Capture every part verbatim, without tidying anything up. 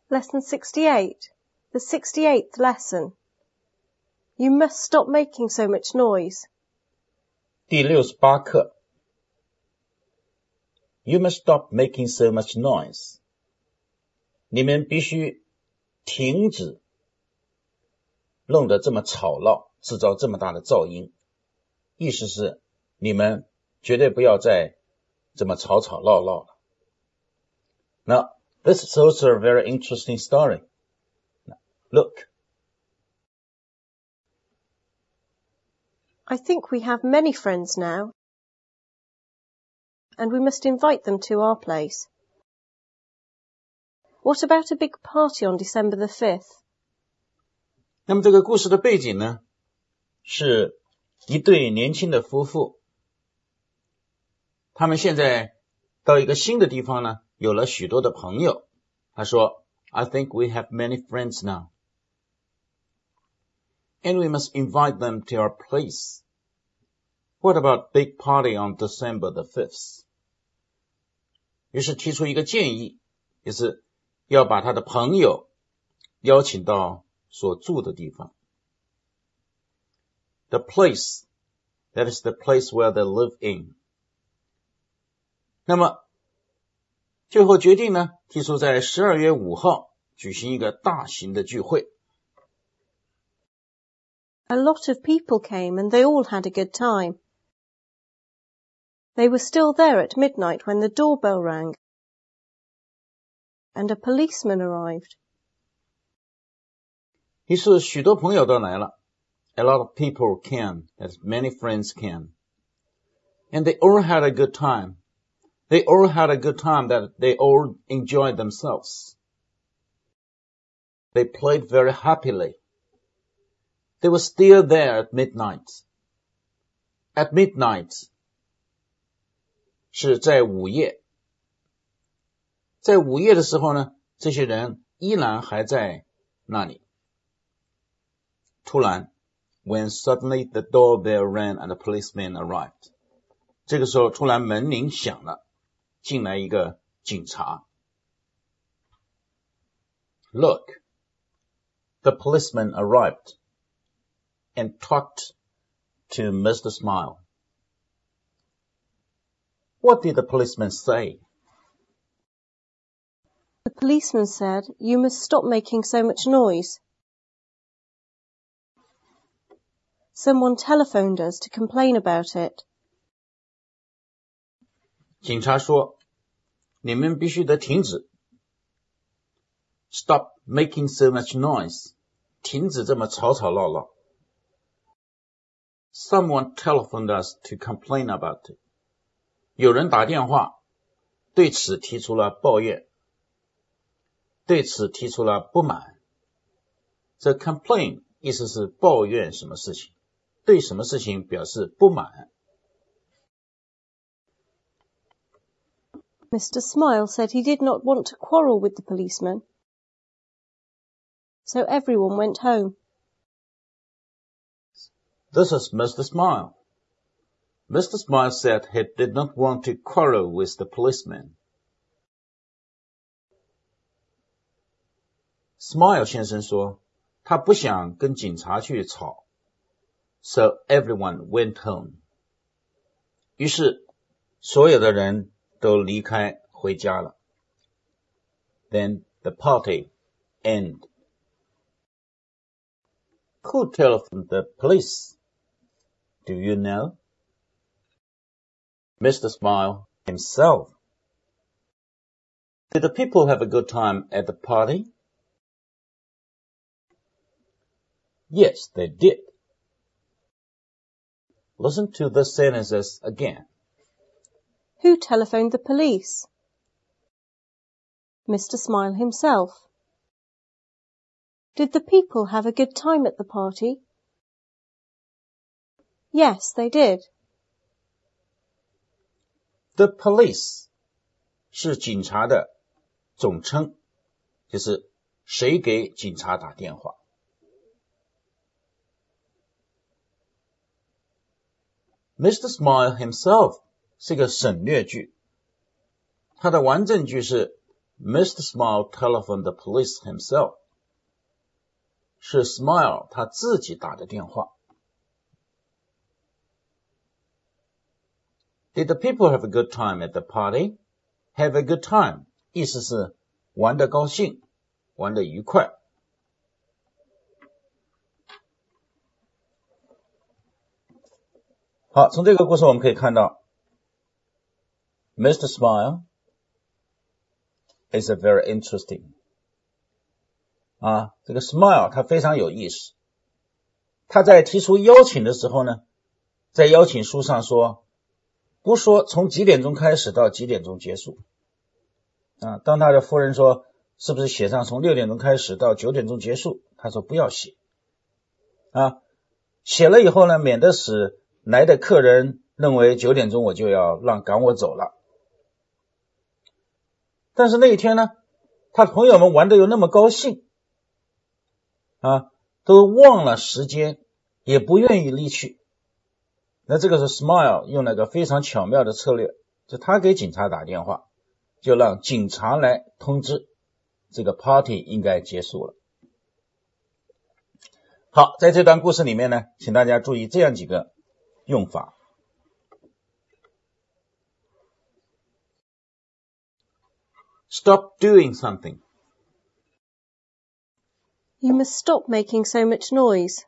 Lesson sixty-eight. The sixty-eighth lesson. You must stop making so much noise. 第六十八课 You must stop making so much noise. 你们必须停止弄得这么吵闹，制造这么大的噪音。意思是你们绝对不要再这么吵吵闹闹了。Now, this is also a very interesting story. Look. I think we have many friends now, and we must invite them to our place. What about a big party on December the fifth? 那么这个故事的背景呢，是一对年轻的夫妇，他们现在到一个新的地方呢，有了许多的朋友。他说 I think we have many friends now, and we must invite them to our place. What about big party on December the fifth? 于是提出一个建议，就是要把他的朋友邀请到所住的地方。The place, that is the place where they live in. 那么最后决定呢，提出在十二月五号举行一个大型的聚会。 A lot of people came and they all had a good time. They were still there at midnight when the doorbell rang, and a policeman arrived. 于是许多朋友都来了。A lot of people came, as many friends came. And they all had a good time. They all had a good time that they all enjoyed themselves. They played very happily. They were still there at midnight. At midnight, 是在午夜。在午夜的时候呢，这些人依然还在那里。突然 when suddenly the doorbell rang and the policeman arrived. 这个时候突然门铃响了，进来一个警察。Look, the policeman arrived and talked to Mister Smile. What did the policeman say? The policeman said, You must stop making so much noise. Someone telephoned us to complain about it. 警察说，你们必须得停止。Stop making so much noise. 停止这么吵吵闹闹。Someone telephoned us to complain about it. 有人打电话，对此提出了抱怨，对此提出了不满。这 complain 意思是抱怨什么事情，对什么事情表示不满。 Mister Smile said he did not want to quarrel with the policeman, so everyone went home. This is Mister Smile. Mister Smile said he did not want to quarrel with the policeman. Smile 先生说，他不想跟警察去吵。So everyone went home. 于是所有的人都离开回家了。Then the party ended. Who telephoned the police? Do you know? Mister Smile himself. Did the people have a good time at the party? Yes, they did. Listen to the sentences again. Who telephoned the police? Mister Smile himself. Did the people have a good time at the party? Yes, they did. The police 是警察的总称，就是谁给警察打电话。Mister Smile himself 是个省略句，它的完整句是 Mister Smile telephoned the police himself. 是 Smile 他自己打的电话。Did the people have a good time at the party? Have a good time 意思是玩得高兴，玩得愉快。好，从这个故事我们可以看到 Mister Smile is a very interesting 啊，这个 Smile 他非常有意思。他在提出邀请的时候呢，在邀请书上说不说从几点钟开始到几点钟结束啊。当他的夫人说是不是写上从六点钟开始到九点钟结束，他说不要写啊，写了以后呢，免得使来的客人认为九点钟我就要让赶我走了。但是那一天呢，他朋友们玩得又那么高兴啊，都忘了时间，也不愿意离去。那这个时候 Smile 用了个非常巧妙的策略，就他给警察打电话，就让警察来通知这个 party 应该结束了。好，在这段故事里面呢，请大家注意这样几个用法。Stop doing something. You must stop making so much noise.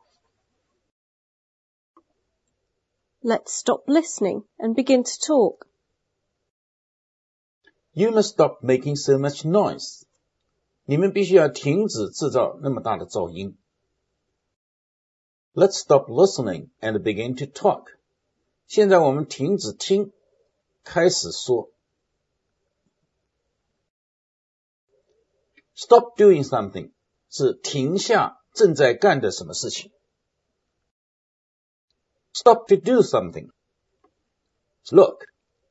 Let's stop listening and begin to talk. You must stop making so much noise. 你们必须要停止制造那么大的噪音。Let's stop listening and begin to talk. 现在我们停止听，开始说。Stop doing something 是停下正在干的什么事情。Stop to do something. Look,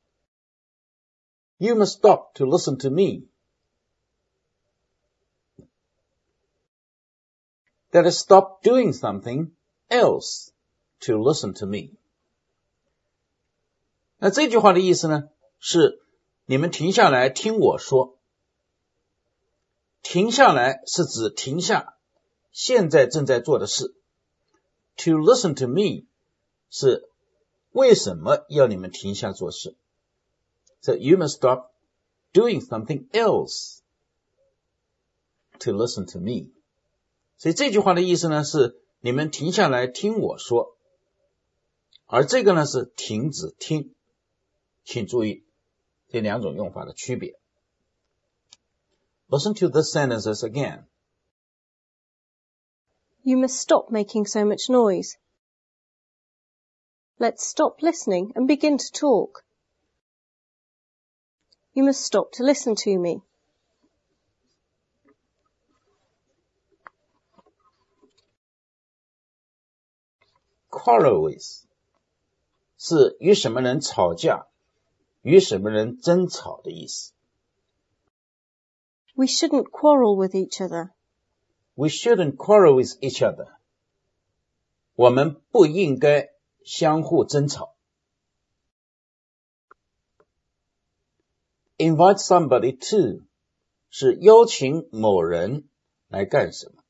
you must stop to listen to me. That is, stop doing something else to listen to me. 那这句话的意思呢，是你们停下来听我说。停下来是指停下现在正在做的事。To listen to me 是为什么要你们停下做事。So you must stop doing something else to listen to me. 所以这句话的意思呢，是你们停下来听我说。而这个呢，是停止听。请注意这两种用法的区别。Listen to the sentences again. You must stop making so much noise. Let's stop listening and begin to talk. You must stop to listen to me. Quarrel with 是与什么人吵架，与什么人争吵的意思。 We shouldn't quarrel with each other. We shouldn't quarrel with each other. 我们不应该相互争吵。Invite somebody to 是邀请某人来干什么。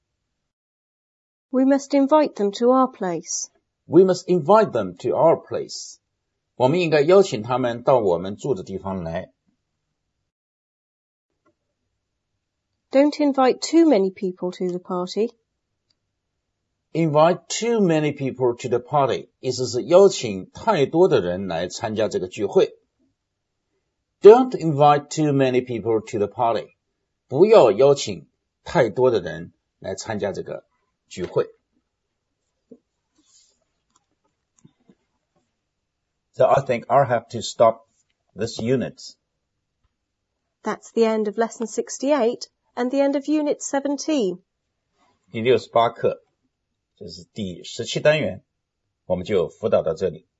We must invite them to our place. We must invite them to our place. 我们应该邀请他们到我们住的地方来。 Don't invite too many people to the party. Invite too many people to the party 意思是邀请太多的人来参加这个聚会。Don't invite too many people to the party. 不要邀请太多的人来参加这个聚会。So I think I'll have to stop this unit. That's the end of lesson sixty-eight and the end of unit seventeen. 第六十八课，这是第十七单元，我们就辅导到这里。